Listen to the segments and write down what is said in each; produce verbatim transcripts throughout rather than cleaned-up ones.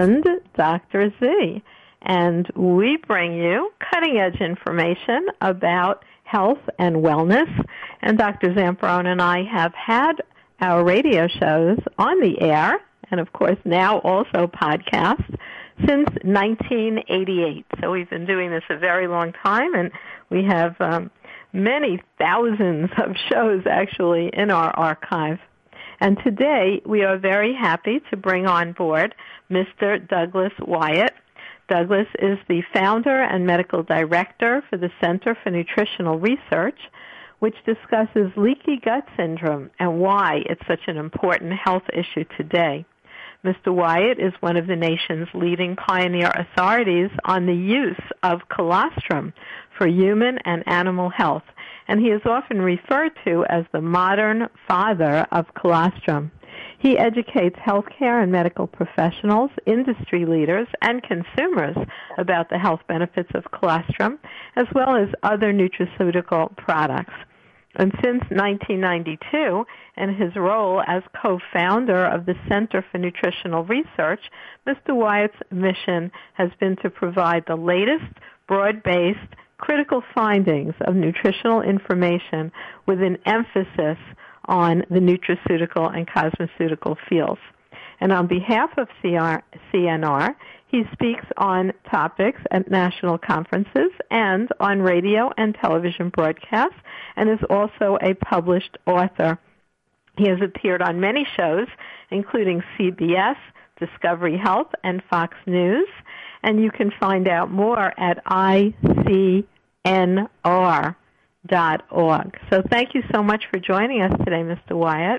and Doctor Z. And we bring you cutting-edge information about health and wellness. And Doctor Zamperone and I have had our radio shows on the air, and of course now also podcasts, since nineteen eighty-eight. So we've been doing this a very long time, and we have um, many thousands of shows actually in our archive. And today we are very happy to bring on board Mister Douglas Wyatt. Douglas is the founder and medical director for the Center for Nutritional Research, which discusses leaky gut syndrome and why it's such an important health issue today. Mister Wyatt is one of the nation's leading pioneer authorities on the use of colostrum for human and animal health, and he is often referred to as the modern father of colostrum. He educates healthcare and medical professionals, industry leaders, and consumers about the health benefits of colostrum, as well as other nutraceutical products. And since nineteen ninety-two, in his role as co-founder of the Center for Nutritional Research, Mister Wyatt's mission has been to provide the latest, broad-based, critical findings of nutritional information with an emphasis on the nutraceutical and cosmeceutical fields. And on behalf of C N R, he speaks on topics at national conferences and on radio and television broadcasts, and is also a published author. He has appeared on many shows, including C B S, Discovery Health, and Fox News, and you can find out more at I C N R dot org. So thank you so much for joining us today, Mister Wyatt.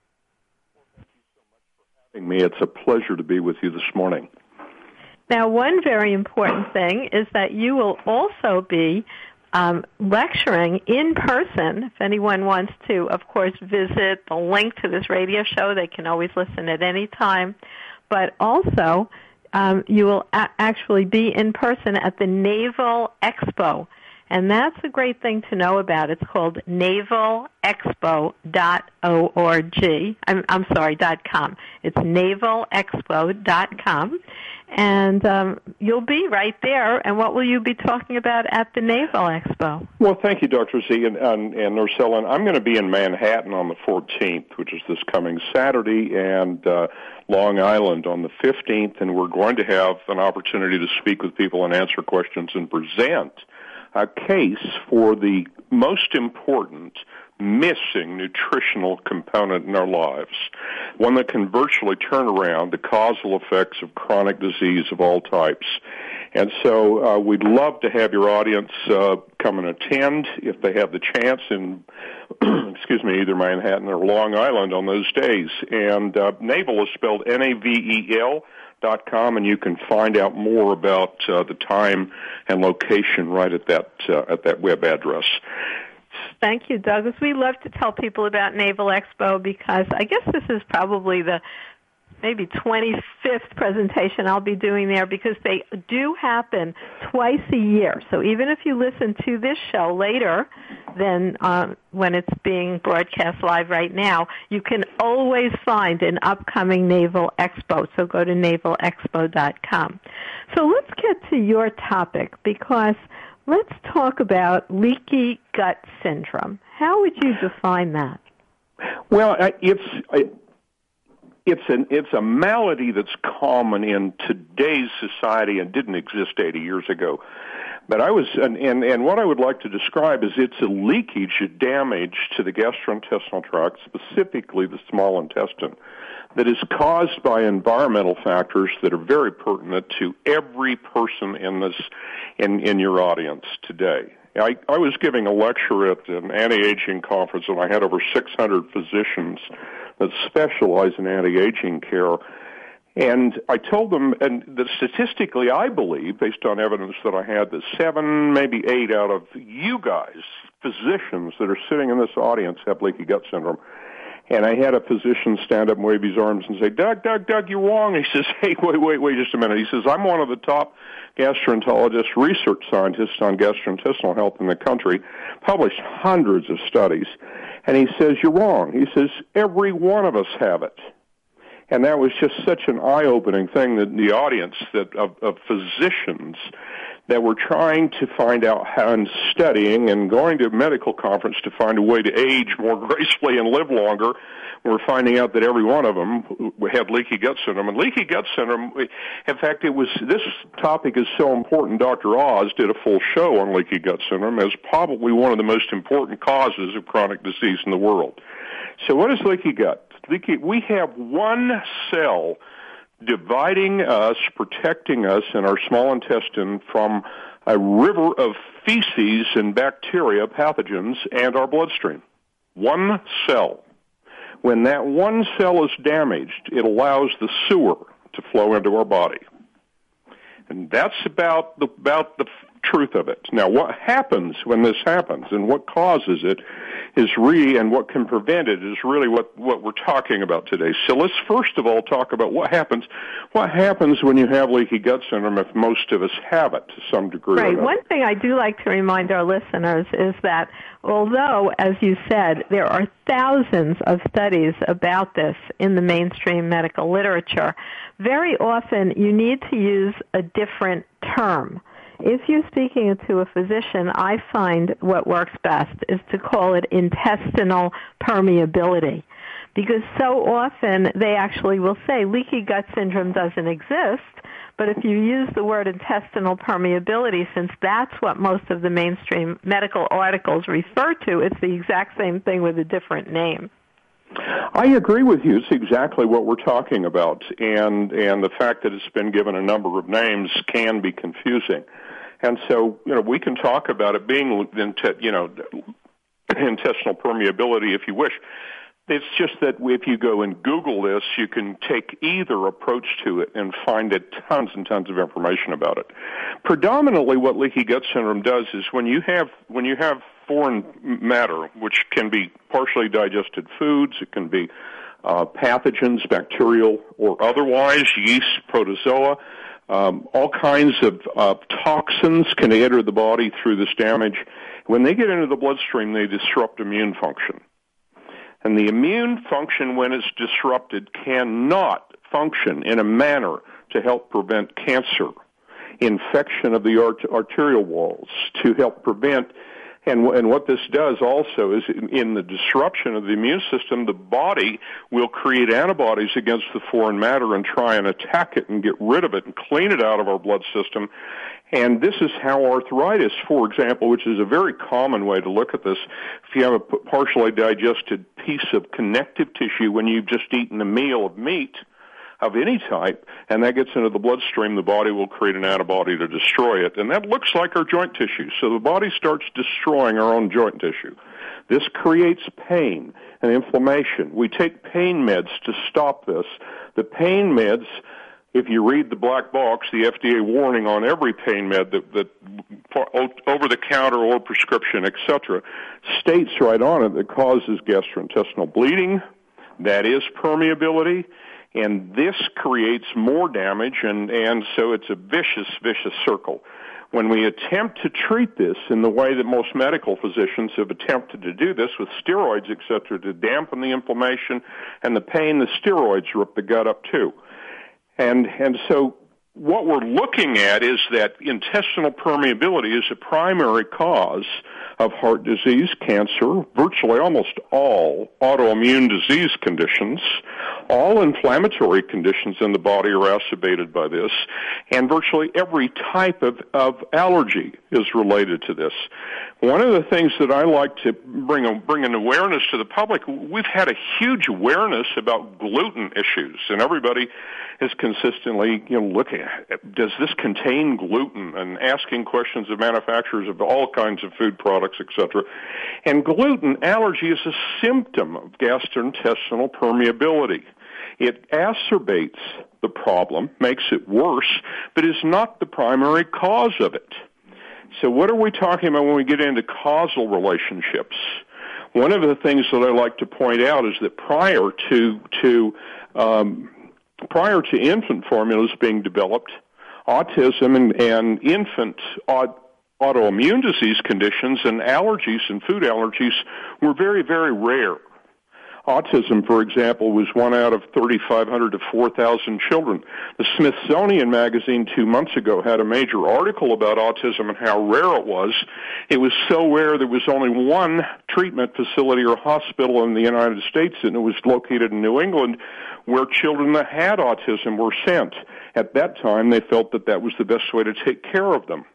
Me. It's a pleasure to be with you this morning. Now, one very important thing is that you will also be um, lecturing in person. If anyone wants to, of course, visit the link to this radio show, they can always listen at any time. But also, um, you will a- actually be in person at the Naval Expo. And that's a great thing to know about. It's called naval expo dot org. I'm, I'm sorry, dot com. It's naval expo dot com. And um, you'll be right there. And what will you be talking about at the Naval Expo? Well, thank you, Doctor Z and, and, and Nurse Ellen. I'm going to be in Manhattan on the fourteenth, which is this coming Saturday, and uh, Long Island on the fifteenth. And we're going to have an opportunity to speak with people and answer questions and present a case for the most important missing nutritional component in our lives, one that can virtually turn around the causal effects of chronic disease of all types. And so uh, we'd love to have your audience uh, come and attend if they have the chance in, excuse me, either Manhattan or Long Island on those days. And uh, Naval is spelled N A V E L dot com, and you can find out more about uh, the time and location right at that uh, at that web address. Thank you, Douglas. We love to tell people about Naval Expo because I guess this is probably the maybe twenty-fifth presentation I'll be doing there, because they do happen twice a year. So even if you listen to this show later than um, when it's being broadcast live right now, you can always find an upcoming Naval Expo. So go to naval expo dot com. So let's get to your topic, because let's talk about leaky gut syndrome. How would you define that? Well, it's it's an it's a malady that's common in today's society and didn't exist eighty years ago. But I was, and, and, and what I would like to describe is it's a leakage, a damage to the gastrointestinal tract, specifically the small intestine, that is caused by environmental factors that are very pertinent to every person in this, in, in your audience today. I, I was giving a lecture at an anti-aging conference, and I had over six hundred physicians that specialize in anti-aging care. And I told them, and that statistically I believe, based on evidence that I had, that seven, maybe eight out of you guys, physicians that are sitting in this audience, have leaky gut syndrome. And I had a physician stand up and wave his arms and say, Doug, Doug, Doug, you're wrong. He says, hey, wait, wait, wait just a minute. He says, I'm one of the top gastroenterologists, research scientists on gastrointestinal health in the country, published hundreds of studies. And he says, you're wrong. He says, every one of us have it. And that was just such an eye-opening thing that the audience that of, of physicians that were trying to find out how, and studying and going to a medical conference to find a way to age more gracefully and live longer, we're finding out that every one of them had leaky gut syndrome. And leaky gut syndrome, in fact, it was, this topic is so important, Doctor Oz did a full show on leaky gut syndrome as probably one of the most important causes of chronic disease in the world. So what is leaky gut? Leaky, we have one cell dividing us, protecting us in our small intestine from a river of feces and bacteria, pathogens, and our bloodstream. One cell. When that one cell is damaged, it allows the sewer to flow into our body. And that's about the, about the truth of it. Now, what happens when this happens and what causes it is really, and what can prevent it is really what, what we're talking about today. So let's first of all talk about what happens. What happens when you have leaky gut syndrome if most of us have it to some degree? Right. One thing I do like to remind our listeners is that although, as you said, there are thousands of studies about this in the mainstream medical literature, very often you need to use a different term. If you're speaking to a physician, I find what works best is to call it intestinal permeability, because so often they actually will say leaky gut syndrome doesn't exist, but if you use the word intestinal permeability, since that's what most of the mainstream medical articles refer to, it's the exact same thing with a different name. I agree with you. It's exactly what we're talking about, and and the fact that it's been given a number of names can be confusing. And so, you know, we can talk about it being, you know, intestinal permeability if you wish. It's just that if you go and Google this, you can take either approach to it and find it tons and tons of information about it. Predominantly what leaky gut syndrome does is when you have when you have foreign matter, which can be partially digested foods, it can be uh, pathogens, bacterial or otherwise, yeast, protozoa, um, all kinds of uh, toxins can enter the body through this damage. When they get into the bloodstream, they disrupt immune function. And the immune function, when it's disrupted, cannot function in a manner to help prevent cancer, infection of the art- arterial walls, to help prevent. And, and what this does also is in, in the disruption of the immune system, the body will create antibodies against the foreign matter and try and attack it and get rid of it and clean it out of our blood system. And this is how arthritis, for example, which is a very common way to look at this, if you have a partially digested piece of connective tissue when you've just eaten a meal of meat of any type, and that gets into the bloodstream, the body will create an antibody to destroy it. And that looks like our joint tissue. So the body starts destroying our own joint tissue. This creates pain and inflammation. We take pain meds to stop this. The pain meds, if you read the black box, the F D A warning on every pain med that, that over-the-counter or prescription, et cetera, states right on it that causes gastrointestinal bleeding, that is permeability, and this creates more damage, and, and so it's a vicious, vicious circle. When we attempt to treat this in the way that most medical physicians have attempted to do this with steroids, et cetera, to dampen the inflammation and the pain, the steroids rip the gut up too. And, and so what we're looking at is that intestinal permeability is a primary cause of heart disease, cancer, virtually almost all autoimmune disease conditions. All inflammatory conditions in the body are exacerbated by this, and virtually every type of, of allergy is related to this. One of the things that I like to bring, a, bring an awareness to the public, we've had a huge awareness about gluten issues, and everybody is consistently, you know, looking at, does this contain gluten, and asking questions of manufacturers of all kinds of food products, et cetera. And gluten allergy is a symptom of gastrointestinal permeability. It exacerbates the problem, makes it worse, but is not the primary cause of it. So what are we talking about when we get into causal relationships? One of the things that I like to point out is that prior to to um, prior to infant formulas being developed, autism and, and infant aut- autoimmune disease conditions and allergies and food allergies were very, very rare. Autism, for example, was one out of thirty-five hundred to four thousand children. The Smithsonian Magazine two months ago had a major article about autism and how rare it was. It was so rare there was only one treatment facility or hospital in the United States, and it was located in New England, where children that had autism were sent. At that time, they felt that that was the best way to take care of them.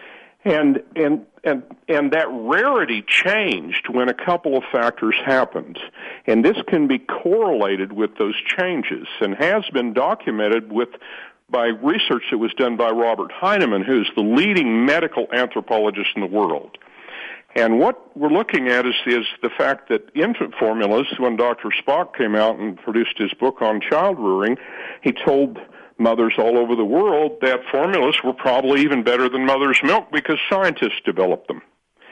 And, and, and, and that rarity changed when a couple of factors happened. And this can be correlated with those changes and has been documented with, by research that was done by Robert Heinemann, who's the leading medical anthropologist in the world. And what we're looking at is, is the fact that infant formulas, when Doctor Spock came out and produced his book on child rearing, he told mothers all over the world that formulas were probably even better than mother's milk because scientists developed them.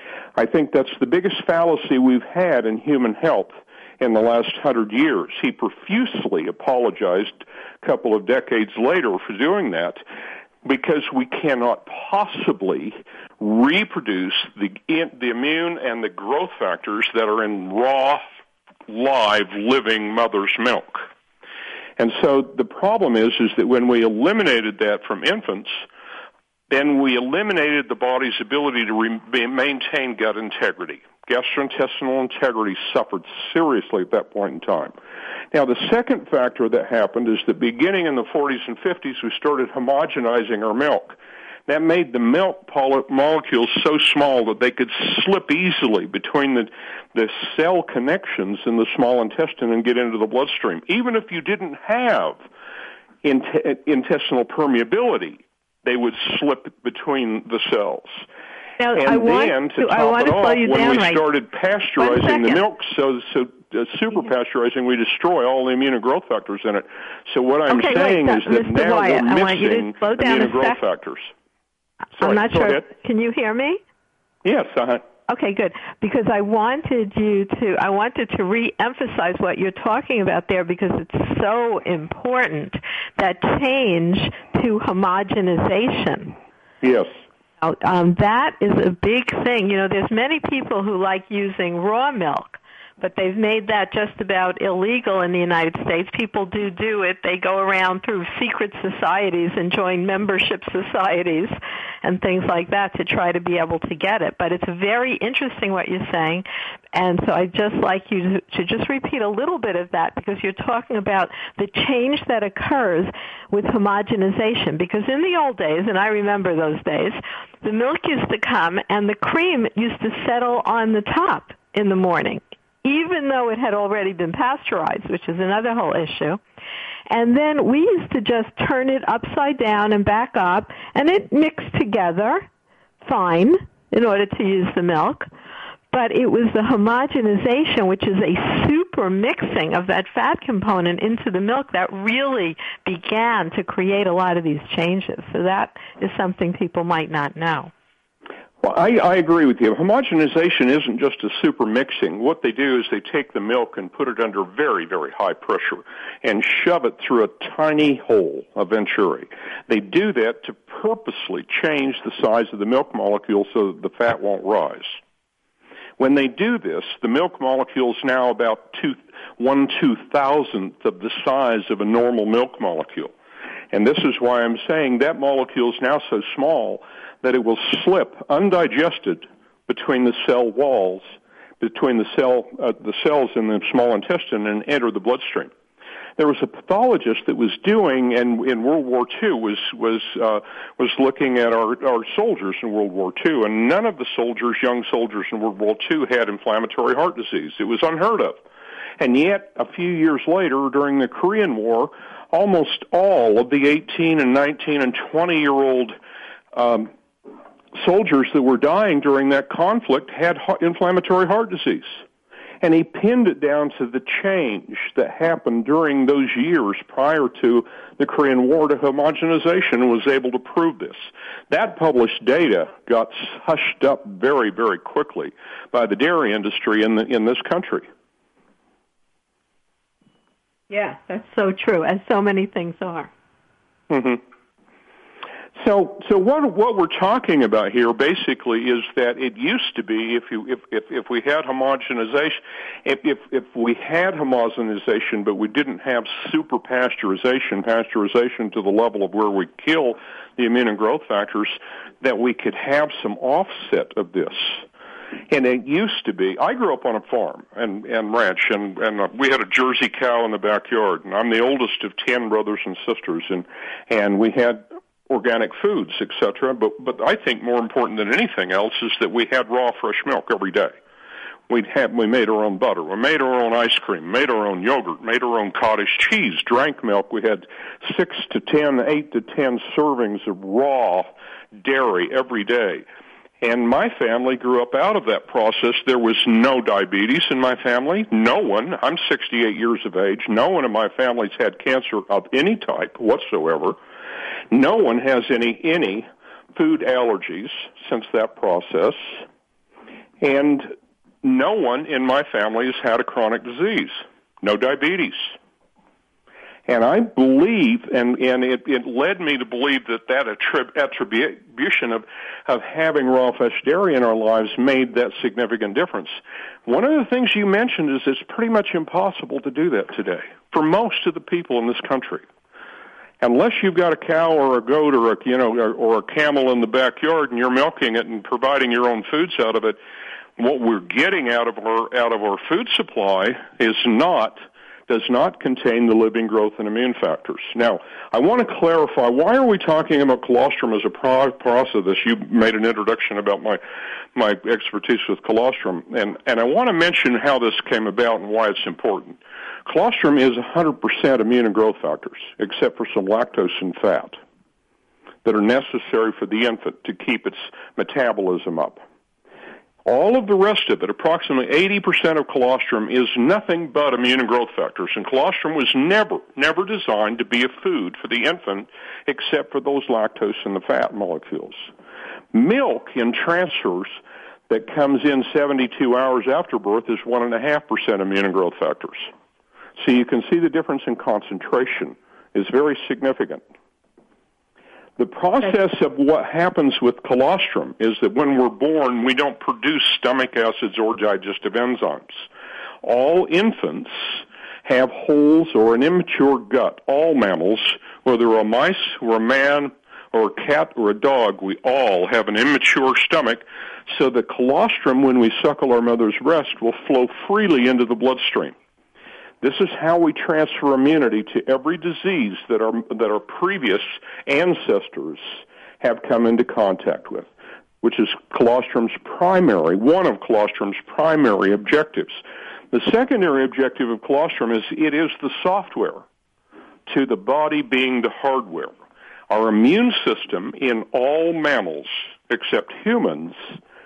I think that's the biggest fallacy we've had in human health in the last hundred years. He profusely apologized a couple of decades later for doing that because we cannot possibly reproduce the, the immune and the growth factors that are in raw, live, living mother's milk. And so the problem is, is that when we eliminated that from infants, then we eliminated the body's ability to re- maintain gut integrity. Gastrointestinal integrity suffered seriously at that point in time. Now, the second factor that happened is that beginning in the forties and fifties, we started homogenizing our milk. That made the milk poly- molecules so small that they could slip easily between the, the cell connections in the small intestine and get into the bloodstream. Even if you didn't have in- intestinal permeability, they would slip between the cells. Now, and I want then, to, to, top I want it to slow off, you when down we right. started pasteurizing the milk, so so uh, super pasteurizing, we destroy all the immune and growth factors in it. So what I'm okay, saying wait, is that Mister now Wyatt, we're I want you to missing slow down immune and a growth sec. factors. Sorry, I'm not go sure. ahead. Can you hear me? Yes, uh-huh. Okay, good. Because I wanted you to, I wanted to re-emphasize what you're talking about there because it's so important, that change to homogenization. Yes. Um, that is a big thing. You know, there's many people who like using raw milk, but they've made that just about illegal in the United States. People do do it. They go around through secret societies and join membership societies and things like that to try to be able to get it. But it's very interesting what you're saying, and so I'd just like you to, to just repeat a little bit of that because you're talking about the change that occurs with homogenization. Because in the old days, and I remember those days, the milk used to come and the cream used to settle on the top in the morning, even though it had already been pasteurized, which is another whole issue. And then we used to just turn it upside down and back up, and it mixed together fine in order to use the milk. But it was the homogenization, which is a super mixing of that fat component into the milk, that really began to create a lot of these changes. So that is something people might not know. Well, I, I agree with you. Homogenization isn't just a super mixing. What they do is they take the milk and put it under very, very high pressure and shove it through a tiny hole, a venturi. They do that to purposely change the size of the milk molecule so that the fat won't rise. When they do this, the milk molecule is now about two, one two-thousandth of the size of a normal milk molecule. And this is why I'm saying that molecule is now so small that it will slip undigested between the cell walls, between the cell, uh, the cells in the small intestine, and enter the bloodstream. There was a pathologist that was doing, and in World War Two was was uh, was looking at our our soldiers in World War Two, and none of the soldiers, young soldiers in World War Two, had inflammatory heart disease. It was unheard of, and yet a few years later, during the Korean War, almost all of the eighteen and nineteen and twenty year old um, soldiers that were dying during that conflict had inflammatory heart disease. And he pinned it down to the change that happened during those years prior to the Korean War to homogenization, and was able to prove this. That published data got hushed up very, very quickly by the dairy industry in the, in this country. Yeah, that's so true, as so many things are. Mm-hmm. So, so what what we're talking about here basically is that it used to be if you if if, if we had homogenization, if, if if we had homogenization, but we didn't have super pasteurization, pasteurization to the level of where we kill the immune and growth factors, that we could have some offset of this. And it used to be, I grew up on a farm and, and ranch, and, and uh, we had a Jersey cow in the backyard, and I'm the oldest of ten brothers and sisters, and, and we had organic foods, et cetera. But, but I think more important than anything else is that we had raw, fresh milk every day. We'd have, we made our own butter, we made our own ice cream, made our own yogurt, made our own cottage cheese, drank milk. We had six to ten, eight to ten servings of raw dairy every day. And my family grew up out of that process. There was no diabetes in my family. No one, I'm sixty-eight years of age, no one in my family's had cancer of any type whatsoever. No one has any, any food allergies since that process. And no one in my family has had a chronic disease. No diabetes. And I believe, and, and it, it led me to believe that that attrib- attribution of, of having raw fresh dairy in our lives made that significant difference. One of the things you mentioned is it's pretty much impossible to do that today for most of the people in this country. Unless you've got a cow or a goat or a, you know, or, or a camel in the backyard and you're milking it and providing your own foods out of it, what we're getting out of our, out of our food supply is not does not contain the living growth and immune factors. Now, I want to clarify, why are we talking about colostrum as a pro- process? You made an introduction about my my expertise with colostrum, and, and I want to mention how this came about and why it's important. Colostrum is one hundred percent immune and growth factors, except for some lactose and fat that are necessary for the infant to keep its metabolism up. All of the rest of it, approximately eighty percent of colostrum, is nothing but immune and growth factors. And colostrum was never, never designed to be a food for the infant except for those lactose and the fat molecules. Milk in transfers that comes in seventy-two hours after birth is one point five percent immune and growth factors. So you can see the difference in concentration is very significant. The process of what happens with colostrum is that when we're born, we don't produce stomach acids or digestive enzymes. All infants have holes or an immature gut. All mammals, whether a mice or a man or a cat or a dog, we all have an immature stomach, so the colostrum, when we suckle our mother's breast, will flow freely into the bloodstream. This is how we transfer immunity to every disease that our, that our previous ancestors have come into contact with, which is colostrum's primary, one of colostrum's primary objectives. The secondary objective of colostrum is it is the software to the body being the hardware. Our immune system in all mammals, except humans,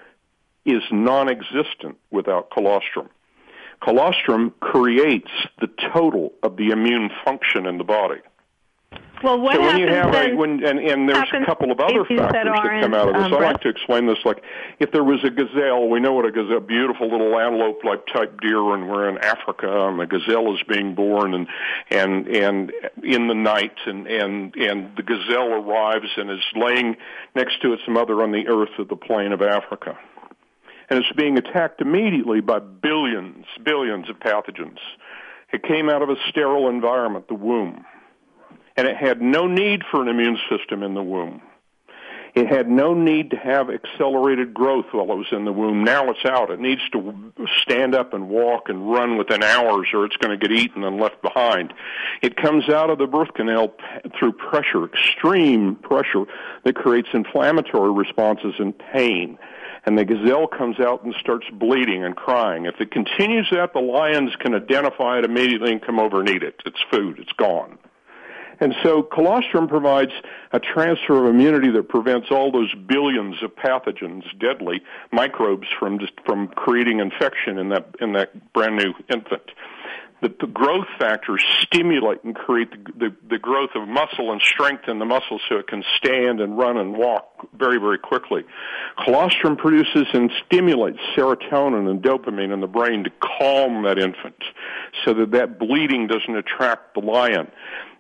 is non-existent without colostrum. Colostrum creates the total of the immune function in the body. Well, what so when happens you have then, a, when, and, and there's a couple of other factors that, that come out of this. Um, I like to explain this like if there was a gazelle, we know what a gazelle, beautiful little antelope-like type deer, and we're in Africa, and the gazelle is being born, and and and in the night, and and and the gazelle arrives and is laying next to its mother on the earth of the plain of Africa. And it's being attacked immediately by billions, billions of pathogens. It came out of a sterile environment, the womb. And it had no need for an immune system in the womb. It had no need to have accelerated growth while it was in the womb. Now it's out. It needs to stand up and walk and run within hours, or it's going to get eaten and left behind. It comes out of the birth canal through pressure, extreme pressure that creates inflammatory responses and pain. And the gazelle comes out and starts bleeding and crying. If it continues that, the lions can identify it immediately and come over and eat it. It's food. It's gone. And so colostrum provides a transfer of immunity that prevents all those billions of pathogens, deadly microbes, from just, from creating infection in that in that brand new infant. The, the growth factors stimulate and create the, the, the growth of muscle and strength in the muscle so it can stand and run and walk very, very quickly. Colostrum produces and stimulates serotonin and dopamine in the brain to calm that infant so that that bleeding doesn't attract the lion.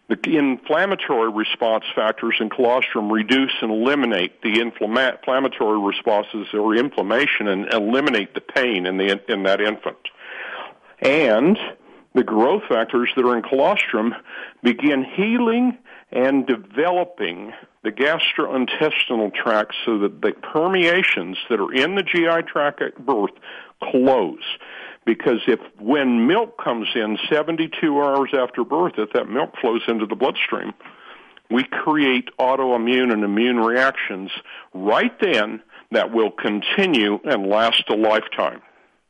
The inflammatory response factors in colostrum reduce and eliminate the inflammatory responses or inflammation and eliminate the pain in, the, in that infant. And the growth factors that are in colostrum begin healing and developing the gastrointestinal tract so that the permeations that are in the G I tract at birth close. Because if when milk comes in seventy-two hours after birth, if that milk flows into the bloodstream, we create autoimmune and immune reactions right then that will continue and last a lifetime.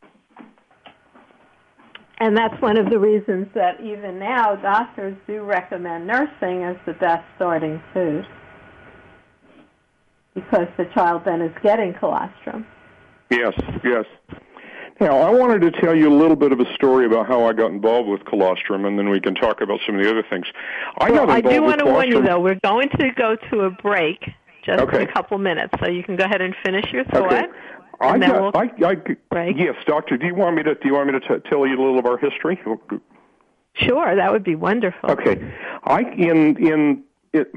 And that's one of the reasons that even now doctors do recommend nursing as the best starting food, because the child then is getting colostrum. Yes, yes. Now, I wanted to tell you a little bit of a story about how I got involved with colostrum, and then we can talk about some of the other things. I well, got involved I do with want to colostrum. warn you, though, we're going to go to a break just okay. in a couple minutes, so you can go ahead and finish your thought. Okay. I got, we'll I, I, break. Yes, Doctor. Do you want me to? Do you want me to t- tell you a little of our history? Sure, that would be wonderful. Okay, I in in it.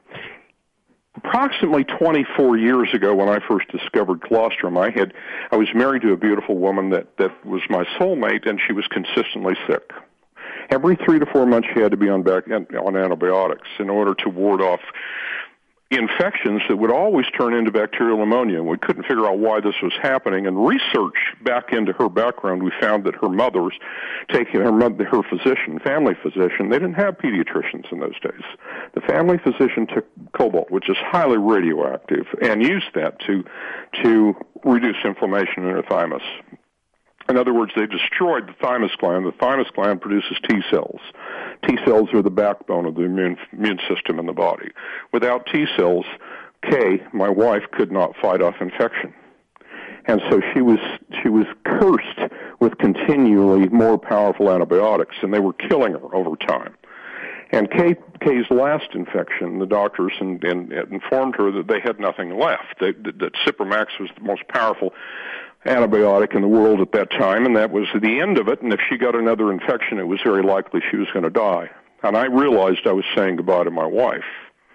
Approximately twenty-four years ago, when I first discovered colostrum, I had I was married to a beautiful woman that, that was my soulmate, and she was consistently sick. Every three to four months, she had to be on back on antibiotics in order to ward off infections that would always turn into bacterial pneumonia. And we couldn't figure out why this was happening. And research back into her background, we found that her mother's taking her mother, her physician, family physician. They didn't have pediatricians in those days. The family physician took cobalt, which is highly radioactive, and used that to to reduce inflammation in her thymus. In other words, they destroyed the thymus gland. The thymus gland produces T cells. T cells are the backbone of the immune, immune system in the body. Without T cells, Kay, my wife, could not fight off infection. And so she was she was cursed with continually more powerful antibiotics, and they were killing her over time. And Kay, Kay's last infection, the doctors and, and, and informed her that they had nothing left, they, that, that Cipromax was the most powerful antibiotic in the world at that time, and that was the end of it. And if she got another infection, it was very likely she was going to die. And I realized I was saying goodbye to my wife,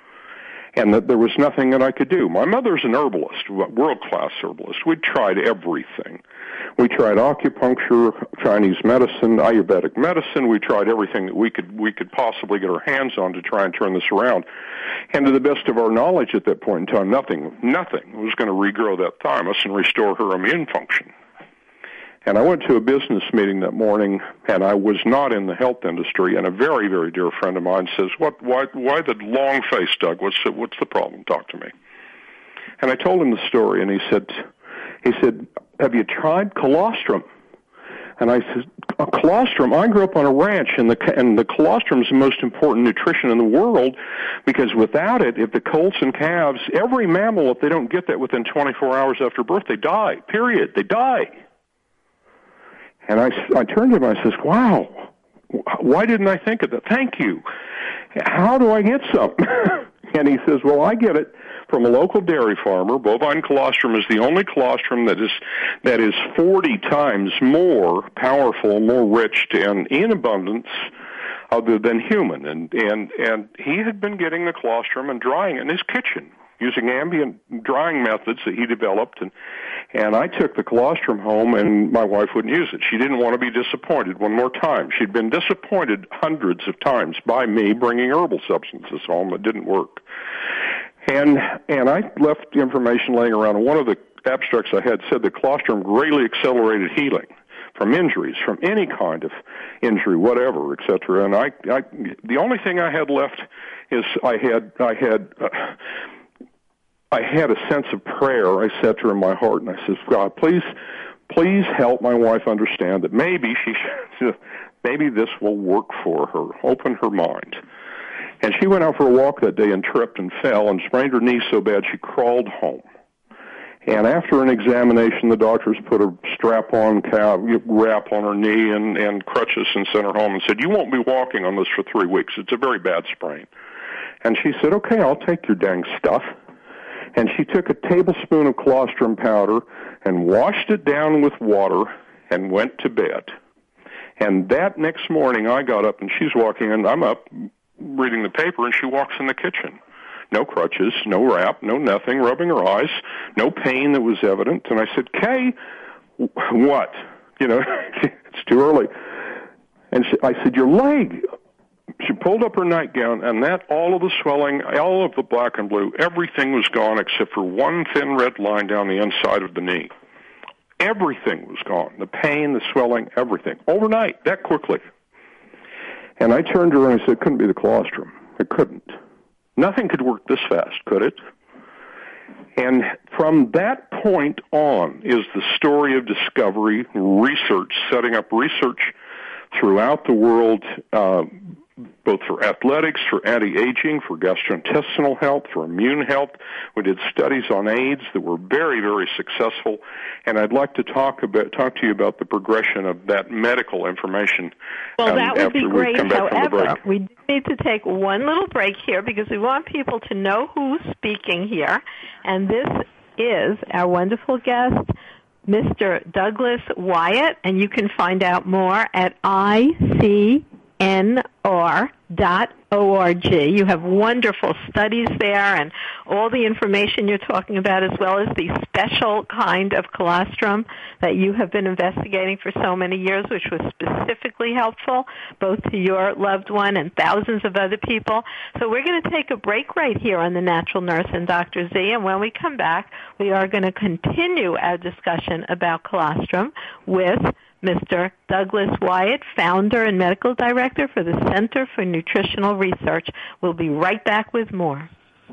and that there was nothing that I could do. My mother's an herbalist, world-class herbalist. We tried everything. We tried acupuncture, Chinese medicine, Ayurvedic medicine. We tried everything that we could we could possibly get our hands on to try and turn this around. And to the best of our knowledge at that point in time, nothing, nothing was going to regrow that thymus and restore her immune function. And I went to a business meeting that morning, and I was not in the health industry, and a very, very dear friend of mine says, "What? Why, why the long face, Doug? What's the, what's the problem? Talk to me." And I told him the story, and he said, he said, "Have you tried colostrum?" And I said, "Colostrum? I grew up on a ranch, and the and the colostrum is the most important nutrition in the world, because without it, if the colts and calves, every mammal, if they don't get that within twenty-four hours after birth, they die. Period. They die." And I, I turned to him and I says, "Wow, why didn't I think of that? Thank you. How do I get some?" And he says, "Well, I get it from a local dairy farmer. Bovine colostrum is the only colostrum that is that is forty times more powerful, more rich, and in abundance other than human." And, and, and he had been getting the colostrum and drying it in his kitchen using ambient drying methods that he developed. And, and I took the colostrum home, and my wife wouldn't use it. She didn't want to be disappointed one more time. She'd been disappointed hundreds of times by me bringing herbal substances home that didn't work. And and I left the information laying around, and one of the abstracts I had said that colostrum greatly accelerated healing from injuries, from any kind of injury, whatever, et cetera. And I, I the only thing I had left is I had I had uh, I had a sense of prayer. I said to her in my heart, and I said, "God, please, please help my wife understand that maybe she should, maybe this will work for her, open her mind." And she went out for a walk that day and tripped and fell and sprained her knee so bad she crawled home. And after an examination, the doctors put a strap-on calf, wrap on her knee and, and crutches and sent her home and said, "You won't be walking on this for three weeks. It's a very bad sprain." And she said, "Okay, I'll take your dang stuff." And she took a tablespoon of colostrum powder and washed it down with water and went to bed. And that next morning, I got up, and she's walking, and I'm up reading the paper, and she walks in the kitchen. No crutches, no wrap, no nothing, rubbing her eyes, no pain that was evident. And I said, Kay, what? You know, it's too early. And she, I said, your leg. She pulled up her nightgown, and that, all of the swelling, all of the black and blue, everything was gone except for one thin red line down the inside of the knee. Everything was gone. The pain, the swelling, everything. Overnight, that quickly. And I turned to her and I said, it couldn't be the colostrum. It couldn't. Nothing could work this fast, could it? And from that point on is the story of discovery, research, setting up research throughout the world, uh, both for athletics, for anti-aging, for gastrointestinal health, for immune health. We did studies on AIDS that were very, very successful, and I'd like to talk about talk to you about the progression of that medical information. Well, um, that would be great. However, we do need to take one little break here because we want people to know who's speaking here, and this is our wonderful guest, Mister Douglas Wyatt, and you can find out more at I C N R dot org. You have wonderful studies there and all the information you're talking about, as well as the special kind of colostrum that you have been investigating for so many years, which was specifically helpful both to your loved one and thousands of other people. So we're going to take a break right here on The Natural Nurse and Doctor Z, and when we come back, we are going to continue our discussion about colostrum with Mister Douglas Wyatt, founder and medical director for the Center for Nutritional Research. We'll be right back with more.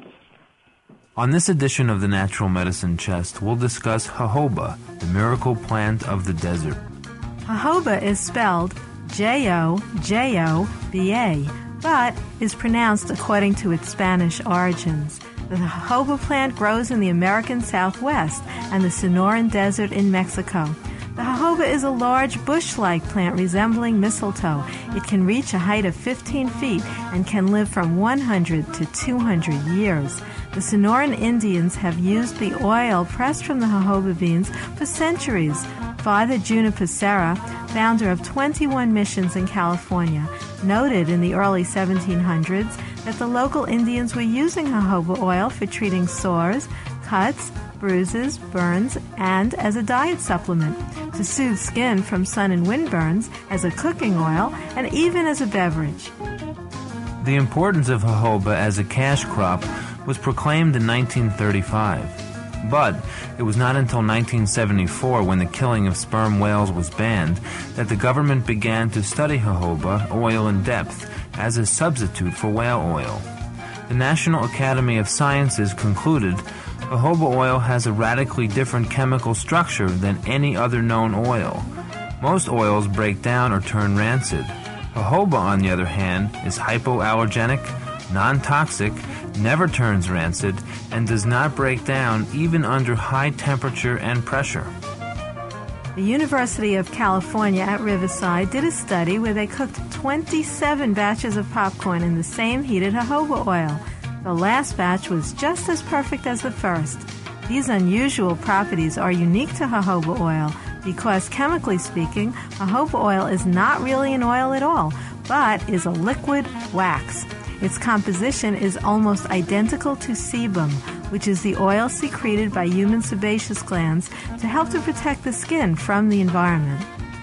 On this edition of the Natural Medicine Chest, we'll discuss jojoba, the miracle plant of the desert. Jojoba is spelled J O J O B A, but is pronounced according to its Spanish origins. The jojoba plant grows in the American Southwest and the Sonoran Desert in Mexico. The jojoba is a large bush-like plant resembling mistletoe. It can reach a height of fifteen feet and can live from one hundred to two hundred years. The Sonoran Indians have used the oil pressed from the jojoba beans for centuries. Father Juniper Serra, founder of twenty-one missions in California, noted in the early seventeen hundreds that the local Indians were using jojoba oil for treating sores, cuts, bruises, burns, and as a diet supplement, to soothe skin from sun and wind burns, as a cooking oil, and even as a beverage. The importance of jojoba as a cash crop was proclaimed in nineteen thirty-five. But it was not until nineteen seventy-four, when the killing of sperm whales was banned, that the government began to study jojoba oil in depth as a substitute for whale oil. The National Academy of Sciences concluded jojoba oil has a radically different chemical structure than any other known oil. Most oils break down or turn rancid. Jojoba, on the other hand, is hypoallergenic, non-toxic, never turns rancid, and does not break down even under high temperature and pressure. The University of California at Riverside did a study where they cooked twenty-seven batches of popcorn in the same heated jojoba oil. The last batch was just as perfect as the first. These unusual properties are unique to jojoba oil because, chemically speaking, jojoba oil is not really an oil at all, but is a liquid wax. Its composition is almost identical to sebum, which is the oil secreted by human sebaceous glands to help to protect the skin from the environment.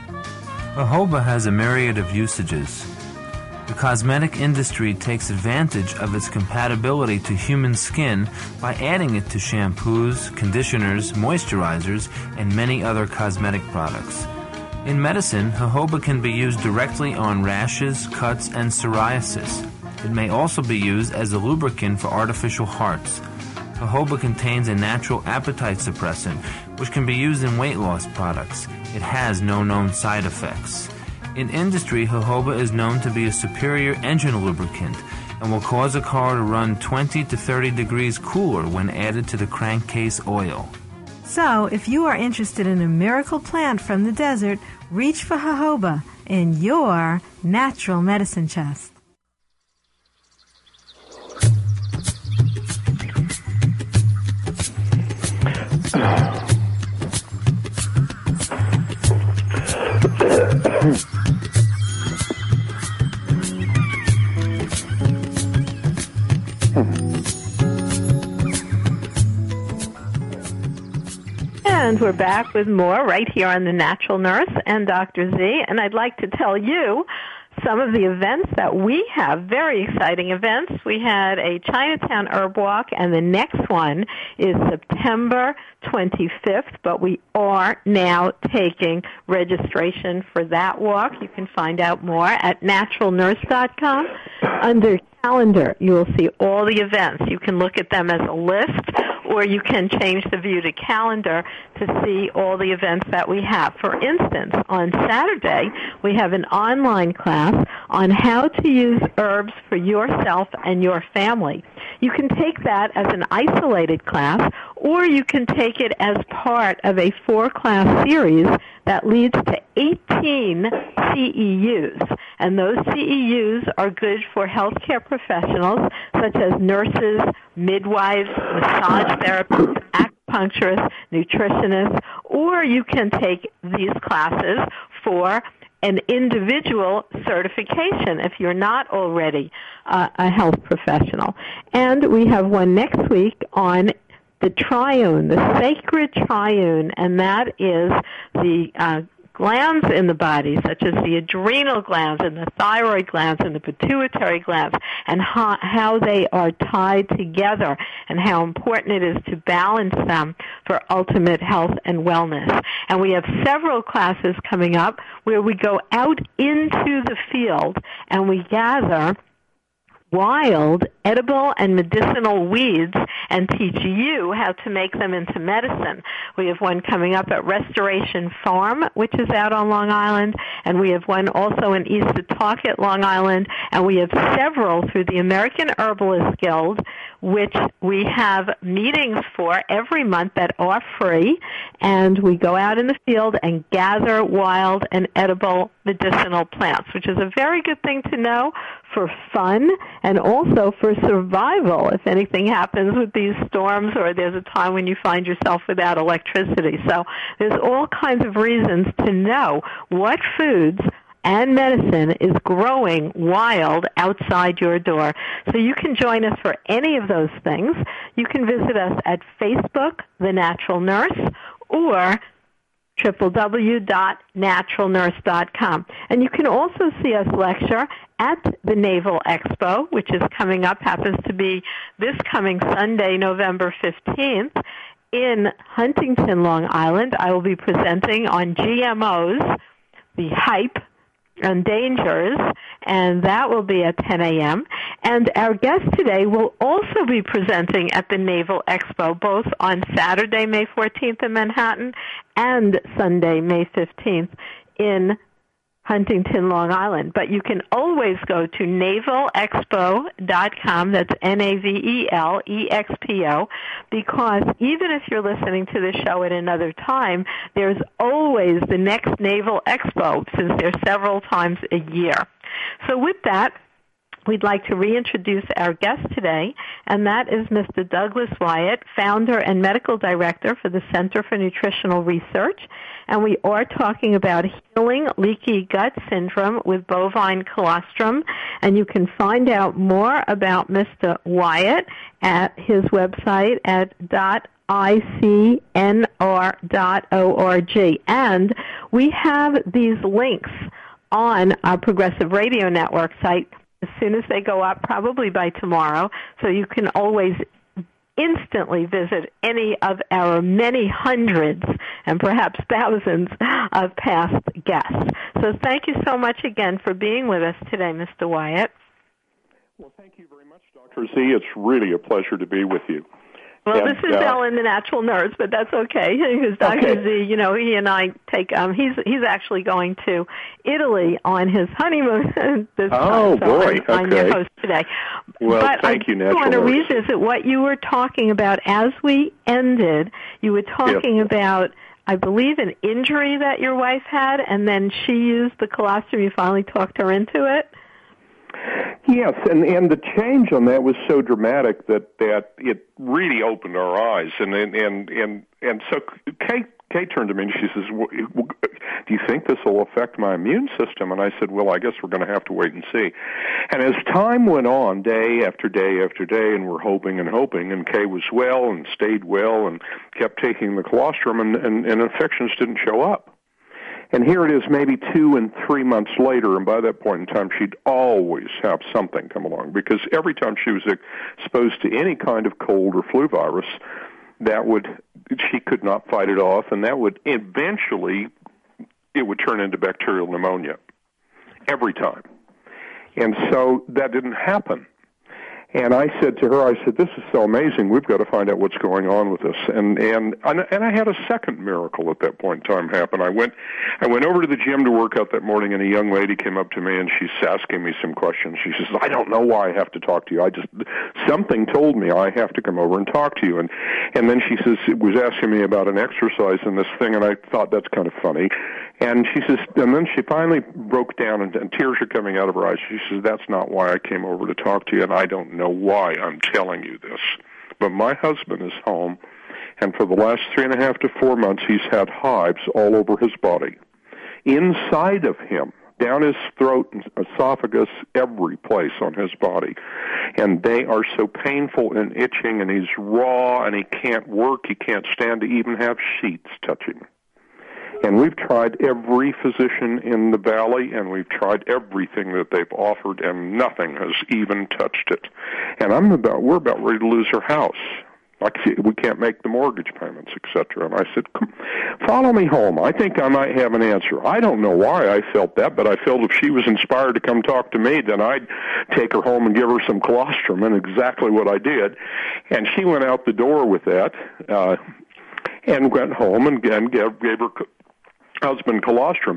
Jojoba has a myriad of usages. The cosmetic industry takes advantage of its compatibility to human skin by adding it to shampoos, conditioners, moisturizers, and many other cosmetic products. In medicine, jojoba can be used directly on rashes, cuts, and psoriasis. It may also be used as a lubricant for artificial hearts. Jojoba contains a natural appetite suppressant, which can be used in weight loss products. It has no known side effects. In industry, jojoba is known to be a superior engine lubricant and will cause a car to run twenty to thirty degrees cooler when added to the crankcase oil. So, if you are interested in a miracle plant from the desert, reach for jojoba in your natural medicine chest. And we're back with more right here on The Natural Nurse and Doctor Z. And I'd like to tell you some of the events that we have, very exciting events. We had a Chinatown Herb Walk, and the next one is September twenty-fifth, but we are now taking registration for that walk. You can find out more at natural nurse dot com. Under calendar, you will see all the events. You can look at them as a list, or you can change the view to calendar to see all the events that we have. For instance, on Saturday, we have an online class on how to use herbs for yourself and your family. You can take that as an isolated class, or you can take it as part of a four-class series that leads to eighteen C E Us. And those C E Us are good for healthcare professionals such as nurses, midwives, massage therapists, acupuncturists, nutritionists, or you can take these classes for an individual certification if you're not already uh, a health professional. And we have one next week on the triune, the sacred triune, and that is the uh, glands in the body, such as the adrenal glands and the thyroid glands and the pituitary glands, and how, how they are tied together and how important it is to balance them for ultimate health and wellness. And we have several classes coming up where we go out into the field and we gather wild, edible, and medicinal weeds and teach you how to make them into medicine. We have one coming up at Restoration Farm, which is out on Long Island, and we have one also in East Setauket, Long Island, and we have several through the American Herbalist Guild, which we have meetings for every month that are free, and we go out in the field and gather wild and edible medicinal plants, which is a very good thing to know for fun and also for survival if anything happens with these storms or there's a time when you find yourself without electricity. So there's all kinds of reasons to know what foods and medicine is growing wild outside your door. So you can join us for any of those things. You can visit us at Facebook, The Natural Nurse, or w w w dot natural nurse dot com. And you can also see us lecture at the Naval Expo, which is coming up, happens to be this coming Sunday, November fifteenth, in Huntington, Long Island. I will be presenting on G M Os, the hype and dangers, and that will be at ten a.m. And our guest today will also be presenting at the Naval Expo, both on Saturday, May fourteenth in Manhattan, and Sunday, May fifteenth in Huntington, Long Island. But you can always go to naval expo dot com, that's N A V E L E X P O, because even if you're listening to the show at another time, there's always the next Naval Expo, since there's several times a year. So with that, we'd like to reintroduce our guest today, and that is Mister Douglas Wyatt, founder and medical director for the Center for Nutritional Research. And we are talking about healing leaky gut syndrome with bovine colostrum. And you can find out more about Mister Wyatt at his website at I C N R dot org. And we have these links on our Progressive Radio Network site as soon as they go up, probably by tomorrow, so you can always instantly visit any of our many hundreds and perhaps thousands of past guests. So thank you so much again for being with us today, Mister Wyatt. Well, thank you very much, Doctor Z. It's really a pleasure to be with you. Well, and, this is uh, Ellen, the natural nurse, but that's okay because Doctor Okay. Z, you know, he and I take. Um, he's he's actually going to Italy on his honeymoon this Oh, time. So boy, I'm, I'm your okay. host today. Well, but thank I you, Natural want to Nurse. revisit what you were talking about as we ended. You were talking Yes. about, I believe, an injury that your wife had, and then she used the colostrum. You finally talked her into it. Yes, and, and the change on that was so dramatic that, that it really opened our eyes. And and and and, and so Kate Kay turned to me and she says, do you think this will affect my immune system? And I said, well, I guess we're going to have to wait and see. And as time went on, day after day after day, and we're hoping and hoping, and Kay was well and stayed well and kept taking the colostrum, and, and, and infections didn't show up. And here it is maybe two and three months later, and by that point in time, she'd always have something come along, because every time she was exposed to any kind of cold or flu virus, that would, she could not fight it off, and that would eventually, it would turn into bacterial pneumonia every time. And so that didn't happen. And I said to her, I said, this is so amazing. We've got to find out what's going on with this. And and and I had a second miracle at that point in time happen. I went I went over to the gym to work out that morning, and a young lady came up to me, and she's asking me some questions. She says, I don't know why I have to talk to you. I just, something told me I have to come over and talk to you. And and then she says, was asking me about an exercise and this thing, and I thought that's kind of funny. And she says, and then she finally broke down, and, and tears are coming out of her eyes. She says, that's not why I came over to talk to you, and I don't know why I'm telling you this. But my husband is home, and for the last three and a half to four months, he's had hives all over his body. Inside of him, down his throat and esophagus, every place on his body. And they are so painful and itching, and he's raw, and he can't work, he can't stand to even have sheets touch him. And we've tried every physician in the valley, and we've tried everything that they've offered, and nothing has even touched it. And I'm about, we're about ready to lose our house. Like, we can't make the mortgage payments, et cetera. And I said, come, follow me home. I think I might have an answer. I don't know why I felt that, but I felt if she was inspired to come talk to me, then I'd take her home and give her some colostrum, and exactly what I did. And she went out the door with that, uh, and went home and, and gave, gave her husband colostrum.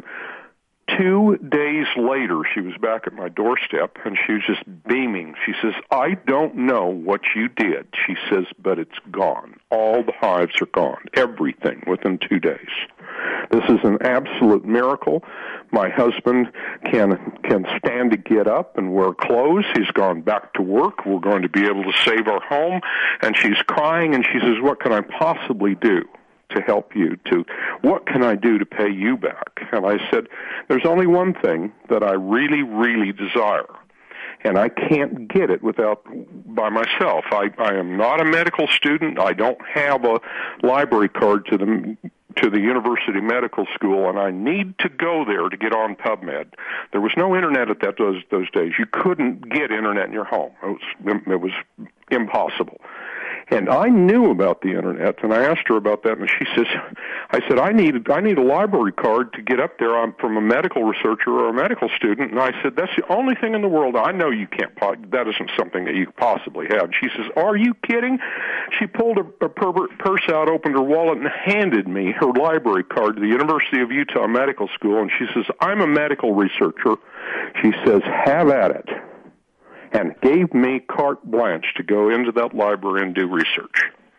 Two days later, she was back at my doorstep, and she was just beaming. She says, I don't know what you did. She says, but it's gone. All the hives are gone. Everything within two days. This is an absolute miracle. My husband can can stand to get up and wear clothes. He's gone back to work. We're going to be able to save our home. And she's crying, and she says, what can I possibly do to help you? To what can I do to pay you back? And I said, there's only one thing that I really, really desire, and I can't get it without by myself. I, I am not a medical student. I don't have a library card to the to the University Medical School, and I need to go there to get on PubMed. There was no internet at that those those days. You couldn't get internet in your home. It was it was impossible. And I knew about the internet, and I asked her about that, and she says, I said, I need, I need a library card to get up there. I'm from a medical researcher or a medical student. And I said, that's the only thing in the world I know you can't, that isn't something that you possibly have. And she says, are you kidding? She pulled a, a purse out, opened her wallet, and handed me her library card to the University of Utah Medical School. And she says, I'm a medical researcher. She says, have at it. And gave me carte blanche to go into that library and do research.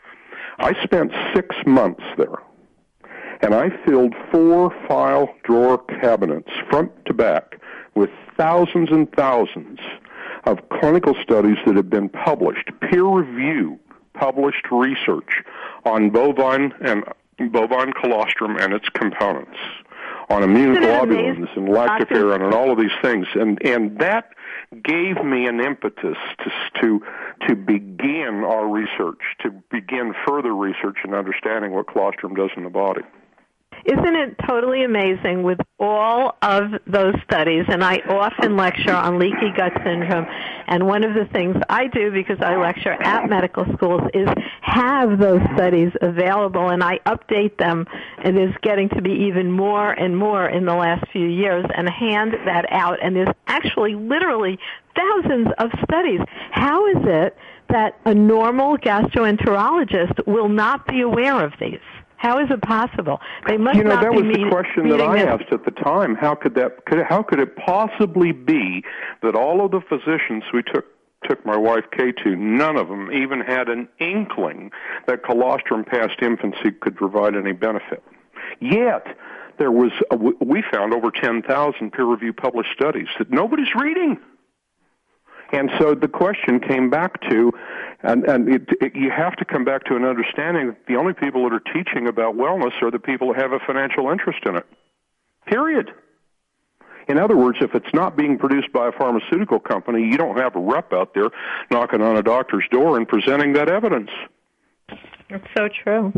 I spent six months there, and I filled four file drawer cabinets, front to back, with thousands and thousands of clinical studies that have been published, peer-reviewed, published research on bovine and bovine colostrum and its components, on immunoglobulins and lactoferrin and all of these things, and and that gave me an impetus to to to begin our research, to begin further research and understanding what colostrum does in the body. Isn't it totally amazing with all of those studies? And I often lecture on leaky gut syndrome, and one of the things I do, because I lecture at medical schools, is have those studies available, and I update them. It is getting to be even more and more in the last few years, and hand that out. And there's actually literally thousands of studies. How is it that a normal gastroenterologist will not be aware of these? How is it possible? They must you know, not that be was meet, the question that I asked at the time. How could that? Could, how could it possibly be that all of the physicians we took took my wife Kay to, none of them even had an inkling that colostrum past infancy could provide any benefit? Yet there was a, we found over ten thousand peer-reviewed published studies that nobody's reading. And so the question came back to, and, and it, it, you have to come back to an understanding that the only people that are teaching about wellness are the people that have a financial interest in it. Period. In other words, if it's not being produced by a pharmaceutical company, you don't have a rep out there knocking on a doctor's door and presenting that evidence. It's so true.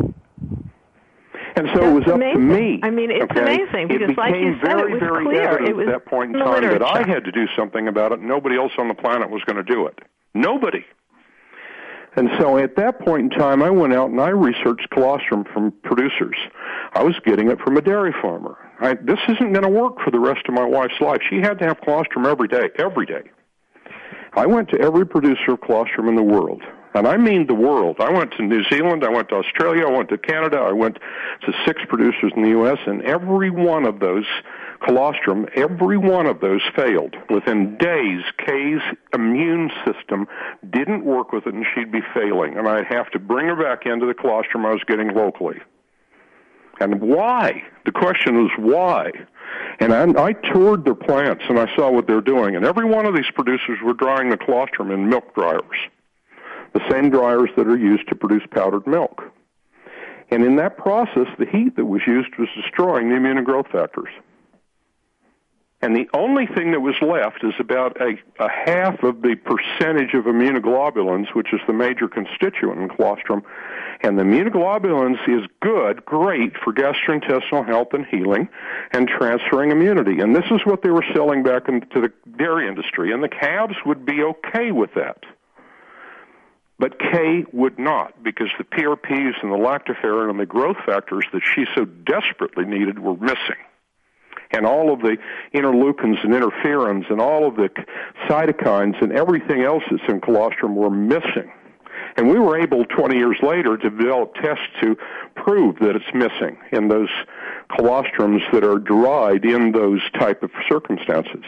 And so That's it was up amazing. to me. I mean, it's okay? amazing because, it like you said, very, it was very clear. evident It was at that point in the time literature. that I had to do something about it. Nobody else on the planet was going to do it. Nobody. And so at that point in time, I went out and I researched colostrum from producers. I was getting it from a dairy farmer. I, this isn't going to work for the rest of my wife's life. She had to have colostrum every day, every day. I went to every producer of colostrum in the world. And I mean the world. I went to New Zealand, I went to Australia, I went to Canada, I went to six producers in the U S, and every one of those colostrum, every one of those failed. Within days, Kay's immune system didn't work with it, and she'd be failing. And I'd have to bring her back into the colostrum I was getting locally. And why? The question was why? And I, I toured their plants, and I saw what they're doing. And every one of these producers were drying the colostrum in milk dryers, the same dryers that are used to produce powdered milk. And in that process, the heat that was used was destroying the immunogrowth factors. And the only thing that was left is about a, a half of the percentage of immunoglobulins, which is the major constituent in colostrum. And the immunoglobulins is good, great for gastrointestinal health and healing and transferring immunity. And this is what they were selling back into the dairy industry. And the calves would be okay with that. But Kay would not, because the P R Ps and the lactoferrin and the growth factors that she so desperately needed were missing. And all of the interleukins and interferons and all of the cytokines and everything else that's in colostrum were missing. And we were able, twenty years later, to develop tests to prove that it's missing in those colostrums that are dried in those type of circumstances.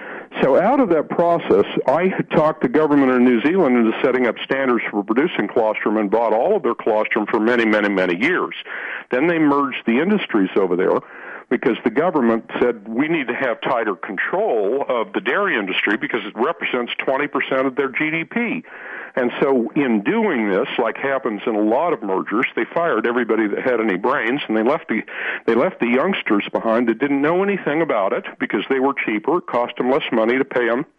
So out of that process, I talked the government of New Zealand into setting up standards for producing colostrum and bought all of their colostrum for many, many, many years. Then they merged the industries over there because the government said we need to have tighter control of the dairy industry because it represents twenty percent of their G D P. And so in doing this, like happens in a lot of mergers, they fired everybody that had any brains, and they left the they left the youngsters behind that didn't know anything about it because they were cheaper, it cost them less money to pay them.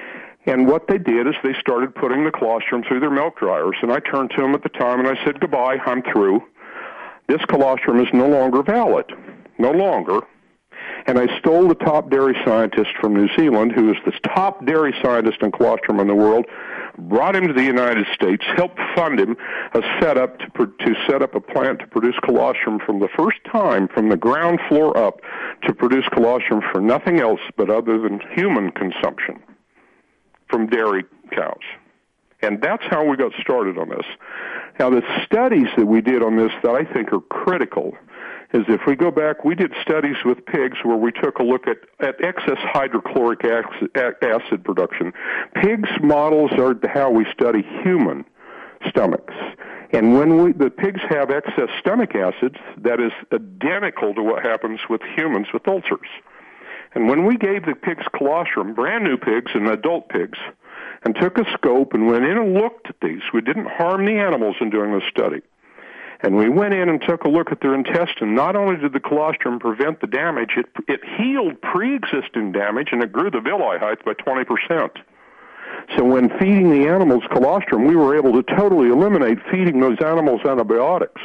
And what they did is they started putting the colostrum through their milk dryers. And I turned to them at the time and I said, goodbye, I'm through. This colostrum is no longer valid. No longer. And I stole the top dairy scientist from New Zealand, who is the top dairy scientist in colostrum in the world, brought him to the United States, helped fund him a setup to, to set up a plant to produce colostrum from the first time, from the ground floor up, to produce colostrum for nothing else but other than human consumption from dairy cows. And that's how we got started on this. Now, the studies that we did on this that I think are critical is if we go back, we did studies with pigs where we took a look at, at excess hydrochloric acid production. Pigs' models are how we study human stomachs. And when we, the pigs have excess stomach acids, that is identical to what happens with humans with ulcers. And when we gave the pigs colostrum, brand new pigs and adult pigs, and took a scope and went in and looked at these, we didn't harm the animals in doing this study. And we went in and took a look at their intestine. Not only did the colostrum prevent the damage, it, it healed pre-existing damage, and it grew the villi height by twenty percent. So when feeding the animals colostrum, we were able to totally eliminate feeding those animals antibiotics.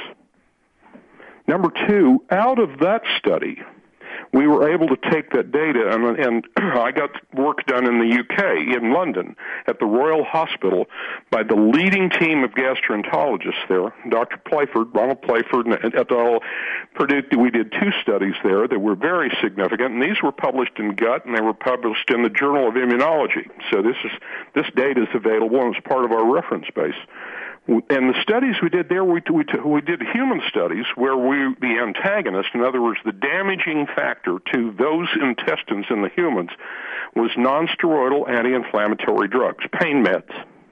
Number two, out of that study, we were able to take that data, and, and I got work done in the U K, in London, at the Royal Hospital, by the leading team of gastroenterologists there, Doctor Playford, Ronald Playford, and et al. Predicted, we did two studies there that were very significant, and these were published in Gut, and they were published in the Journal of Immunology. So this is this data is available, and it's part of our reference base. And the studies we did there, we, we, we did human studies where we, the antagonist, in other words, the damaging factor to those intestines in the humans, was nonsteroidal anti-inflammatory drugs, pain meds.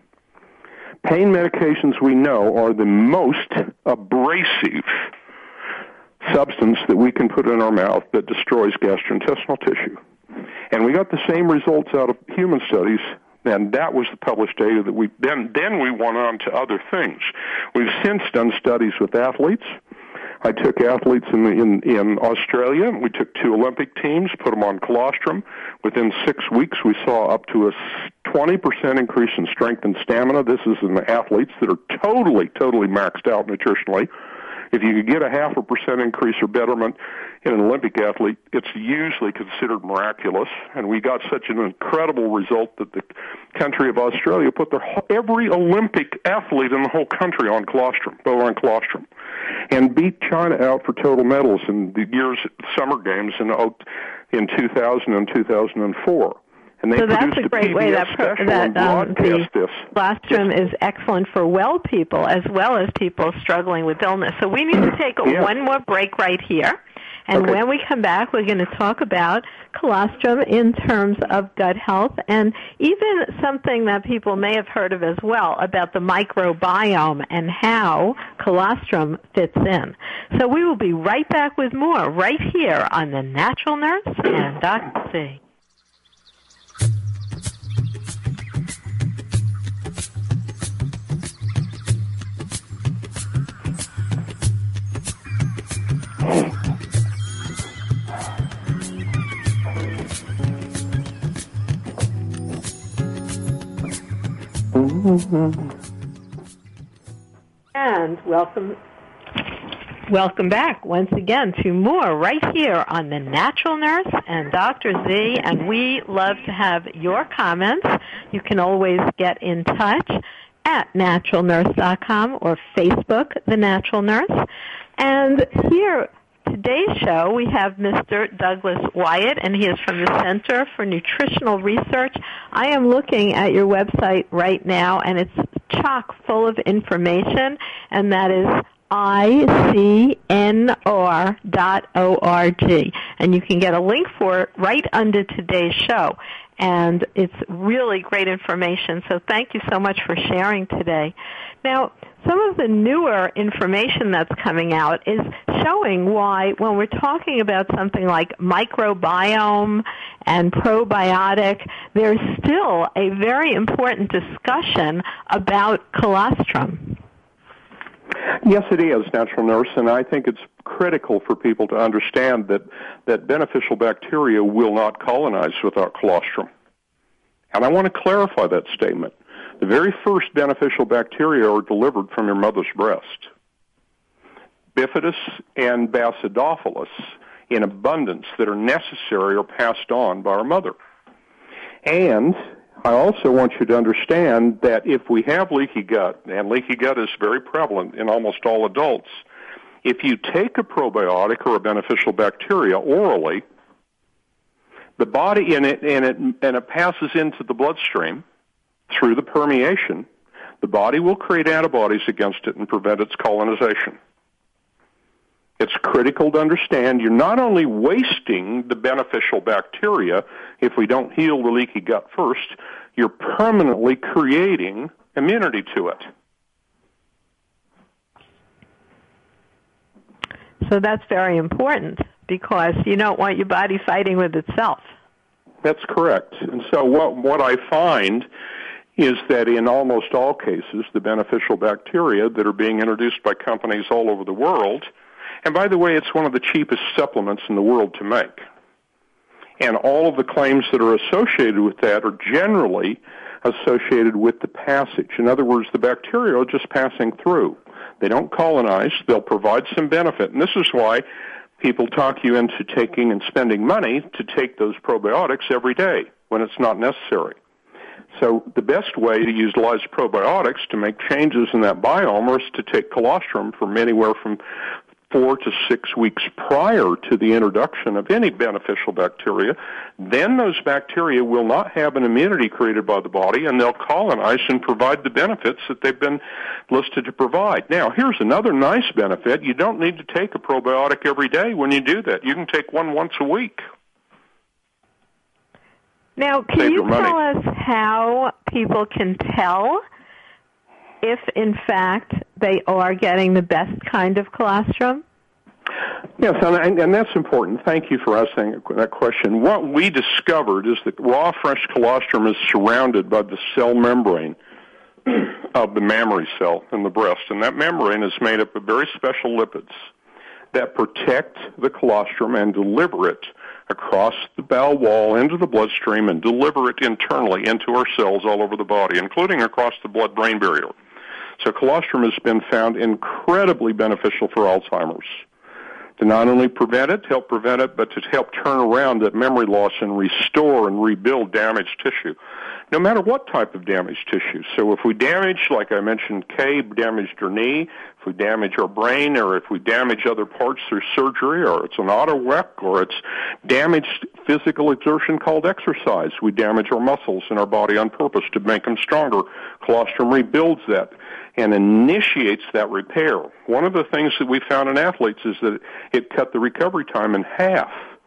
Pain medications, we know, are the most abrasive substance that we can put in our mouth that destroys gastrointestinal tissue. And we got the same results out of human studies And that was the published data that we, then, then we went on to other things. We've since done studies with athletes. I took athletes in, the, in, in Australia. We took two Olympic teams, put them on colostrum. Within six weeks, we saw up to a twenty percent increase in strength and stamina. This is in the athletes that are totally, totally maxed out nutritionally. If you could get a half a percent increase or betterment in an Olympic athlete, it's usually considered miraculous. And we got such an incredible result that the country of Australia put their, every Olympic athlete in the whole country on colostrum, bovine colostrum, and beat China out for total medals in the year's Summer Games in, in two thousand and two thousand four. And they so that's a great a way that, pro- that um, the this. colostrum yes. is excellent for well people as well as people struggling with illness. So we need to take a, yeah. one more break right here. And okay. when we come back, we're going to talk about colostrum in terms of gut health and even something that people may have heard of as well about the microbiome and how colostrum fits in. So we will be right back with more right here on The Natural Nurse and Doctor C. And welcome, welcome back once again to more right here on The Natural Nurse and Doctor Z. And we love to have your comments. You can always get in touch at natural nurse dot com or Facebook, The Natural Nurse. And here, today's show, we have Mister Douglas Wyatt, and he is from the Center for Nutritional Research. I am looking at your website right now, and it's chock full of information, and that is I C N R dot org. And you can get a link for it right under today's show. And it's really great information, so thank you so much for sharing today. Now, some of the newer information that's coming out is showing why when we're talking about something like microbiome and probiotic, there's still a very important discussion about colostrum. Yes, it is, Natural Nurse, and I think it's critical for people to understand that, that beneficial bacteria will not colonize without colostrum. And I want to clarify that statement. The very first beneficial bacteria are delivered from your mother's breast. Bifidus and Basidophilus in abundance that are necessary are passed on by our mother. And I also want you to understand that if we have leaky gut, and leaky gut is very prevalent in almost all adults, if you take a probiotic or a beneficial bacteria orally, the body in it, and it, and it passes into the bloodstream through the permeation, the body will create antibodies against it and prevent its colonization. It's critical to understand you're not only wasting the beneficial bacteria if we don't heal the leaky gut first, you're permanently creating immunity to it. So that's very important because you don't want your body fighting with itself. That's correct. And so what, what I find is that in almost all cases, the beneficial bacteria that are being introduced by companies all over the world, and by the way, it's one of the cheapest supplements in the world to make. And all of the claims that are associated with that are generally associated with the passage. In other words, the bacteria are just passing through. They don't colonize. They'll provide some benefit. And this is why people talk you into taking and spending money to take those probiotics every day when it's not necessary. So the best way to utilize probiotics to make changes in that biome is to take colostrum from anywhere from four to six weeks prior to the introduction of any beneficial bacteria. Then those bacteria will not have an immunity created by the body, and they'll colonize and provide the benefits that they've been listed to provide. Now, here's another nice benefit. You don't need to take a probiotic every day when you do that. You can take one once a week. Now, can Save you your tell money. us how people can tell if, in fact, they are getting the best kind of colostrum? Yes, and, and that's important. Thank you for asking that question. What we discovered is that raw, fresh colostrum is surrounded by the cell membrane of the mammary cell in the breast, and that membrane is made up of very special lipids that protect the colostrum and deliver it across the bowel wall into the bloodstream and deliver it internally into our cells all over the body, including across the blood-brain barrier. So colostrum has been found incredibly beneficial for Alzheimer's. To not only prevent it, help prevent it, but to help turn around that memory loss and restore and rebuild damaged tissue, no matter what type of damaged tissue. So if we damage, like I mentioned, Kay damaged her knee, if we damage our brain, or if we damage other parts through surgery, or it's an auto wreck, or it's damaged physical exertion called exercise, we damage our muscles in our body on purpose to make them stronger. Colostrum rebuilds that and initiates that repair. One of the things that we found in athletes is that it cut the recovery time in half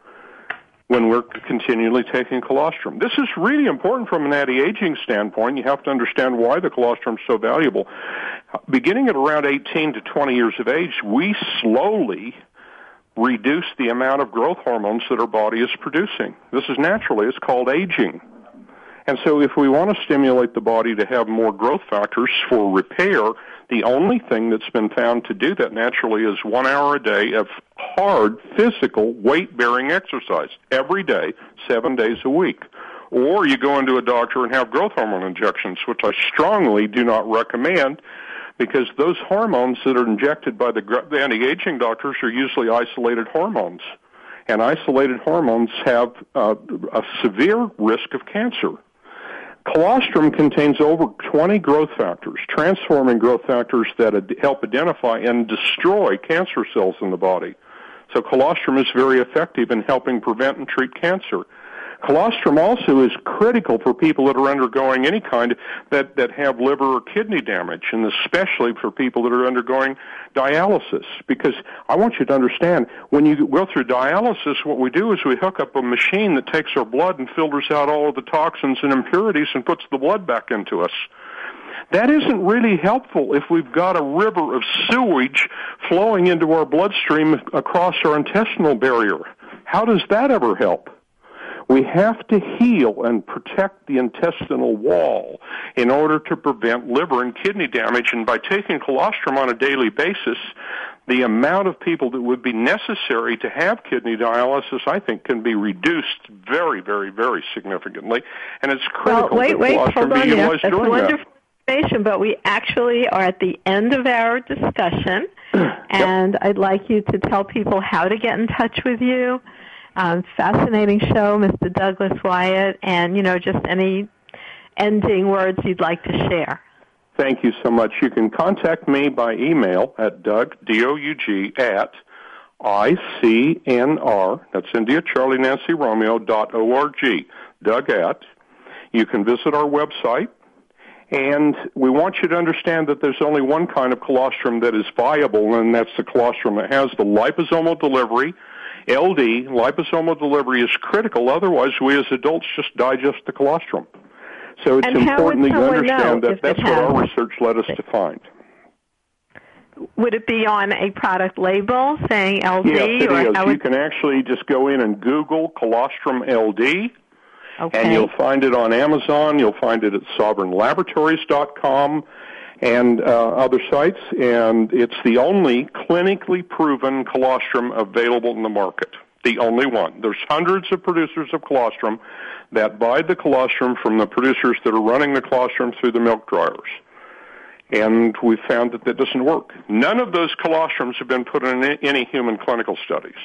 when we're continually taking colostrum. This is really important from an anti-aging standpoint. You have to understand why the colostrum is so valuable. Beginning at around eighteen to twenty years of age, we slowly reduce the amount of growth hormones that our body is producing. This is naturally, it's called aging. And so if we want to stimulate the body to have more growth factors for repair, the only thing that's been found to do that naturally is one hour a day of hard physical weight-bearing exercise every day, seven days a week. Or you go into a doctor and have growth hormone injections, which I strongly do not recommend, because those hormones that are injected by the, the anti-aging doctors are usually isolated hormones. And isolated hormones have uh, a severe risk of cancer. Colostrum contains over twenty growth factors, transforming growth factors that ad- help identify and destroy cancer cells in the body. So colostrum is very effective in helping prevent and treat cancer. Colostrum also is critical for people that are undergoing any kind of, that, that have liver or kidney damage, and especially for people that are undergoing dialysis. Because I want you to understand, when you go through dialysis, what we do is we hook up a machine that takes our blood and filters out all of the toxins and impurities and puts the blood back into us. That isn't really helpful if we've got a river of sewage flowing into our bloodstream across our intestinal barrier. How does that ever help? We have to heal and protect the intestinal wall in order to prevent liver and kidney damage. And by taking colostrum on a daily basis, the amount of people that would be necessary to have kidney dialysis, I think, can be reduced very, very, very significantly. And it's critical well, wait, that wait, colostrum hold on be utilized That's during wonderful that. information, but we actually are at the end of our discussion, and yep. I'd like you to tell people how to get in touch with you. Um, fascinating show, Mister Douglas Wyatt, and, you know, just any ending words you'd like to share. Thank you so much. You can contact me by email at Doug, D O U G, at I C N R, that's India Charlie Nancy Romeo, dot O R G, Doug at. You can visit our website, and we want you to understand that there's only one kind of colostrum that is viable, and that's the colostrum that has the liposomal delivery. L D, liposomal delivery, is critical. Otherwise, we as adults just digest the colostrum. So it's and important that you understand that that's what has... our research led us to find. Would it be on a product label saying L D? Yes, it or is. How you would... can actually just go in and Google colostrum L D, okay. and you'll find it on Amazon. You'll find it at sovereign laboratories dot com. and uh, other sites, and it's the only clinically proven colostrum available in the market. The only one. There's hundreds of producers of colostrum that buy the colostrum from the producers that are running the colostrum through the milk dryers. And we found that that doesn't work. None of those colostrums have been put in any human clinical studies.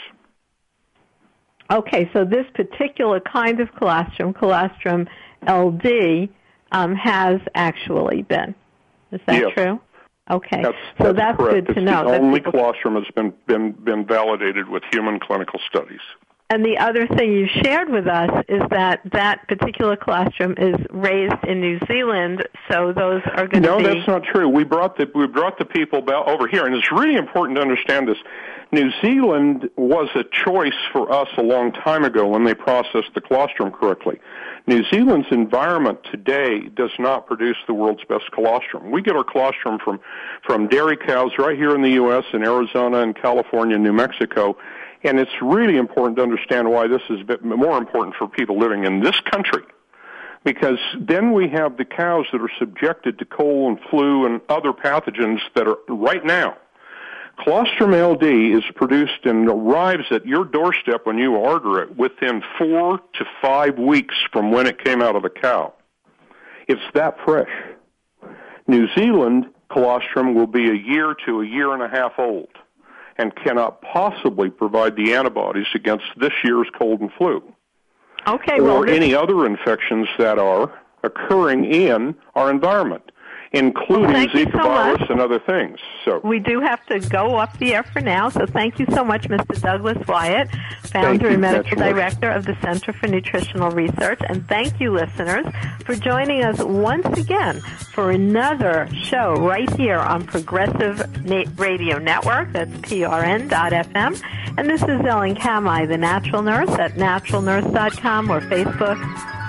Okay, so this particular kind of colostrum, colostrum L D, um, has actually been. Is that yes. true? Okay. That's, so that's, that's correct. good to it's know. The that only people... colostrum has been, been, been validated with human clinical studies. And the other thing you shared with us is that that particular colostrum is raised in New Zealand, so those are going no, to be... No, that's not true. We brought the we brought the people over here, and it's really important to understand this. New Zealand was a choice for us a long time ago when they processed the colostrum correctly. New Zealand's environment today does not produce the world's best colostrum. We get our colostrum from, from dairy cows right here in the U S, in Arizona and California and New Mexico, And it's really important to understand why this is a bit more important for people living in this country. Because then we have the cows that are subjected to cold and flu and other pathogens that are right now. Colostrum L D is produced and arrives at your doorstep when you order it within four to five weeks from when it came out of the cow. It's that fresh. New Zealand colostrum will be a year to a year and a half old and cannot possibly provide the antibodies against this year's cold and flu. Okay, or well, this... any other infections that are occurring in our environment, including well, Zika so virus much. and other things. So we do have to go off the air for now, so thank you so much, Mister Douglas Wyatt, founder and medical director of the Center for Nutritional Research, and thank you, listeners, for joining us once again for another show right here on Progressive Radio Network. That's P R N dot F M. And this is Ellen Kamai, the Natural Nurse, at natural nurse dot com or Facebook